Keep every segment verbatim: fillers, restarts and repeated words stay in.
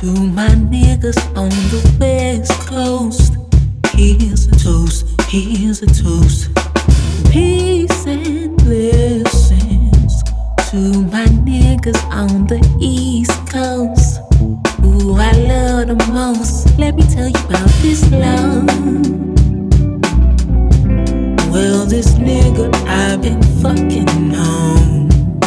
To my niggas on the West Coast, here's a toast, here's a toast. Peace and blessings to my niggas on the East Coast, who I love the most. Let me tell you about this love. Well, this nigga I've been fucking on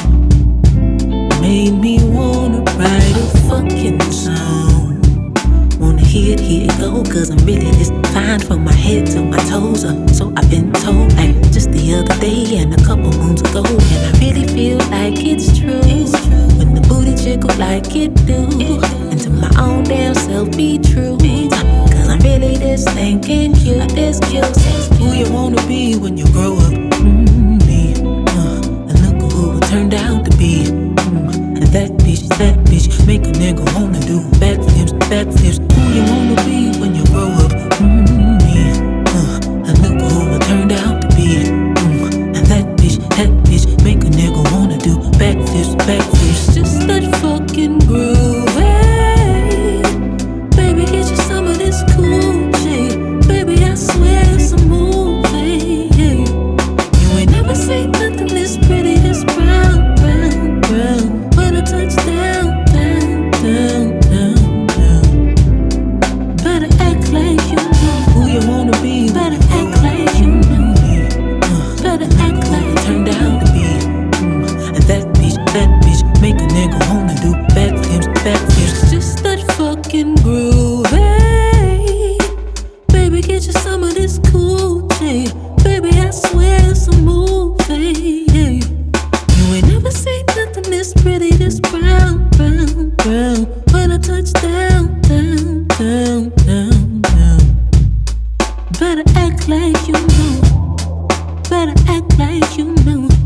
made me wanna write a fucking song. Wanna hear it, here it go, cause I'm really this fine from my head to my toes up. So I've been told, like just the other day and a couple moons ago. And I really feel like it's true, when the booty jiggle like it do. And to my own damn self be true, cause I'm really this thinking cute, this cute. Who you wanna be when you grow up? Mm, me, uh, and look who it turned out to be. Mm, and that bitch, that bitch make a nigga wanna do backflips, backflips. Who you wanna be when you grow up? Mm, me, uh, and look who it turned out to be. Mm, and that bitch, that bitch make a nigga wanna do backflips, backflips. Just that fucking groove, hey. Baby, get you some of this cool shit. Baby, I swear it's a movie, hey. You ain't never seen nothing this pretty, this brown, brown, brown. When I touch down, down, down, down, down. Better act like you know who you wanna be. Better act like you know. Uh, better act like it turned out to be. Mm, and that bitch, that bitch make a nigga wanna do backflips, backflips. Just that fucking groove, hey. Baby, get you some of this cool shit. Baby, I swear it's a movie, hey. You ain't never seen nothing this pretty, this brown, brown, brown. When I touch down, down, down, down, down. Better act like you know. Better act like you know.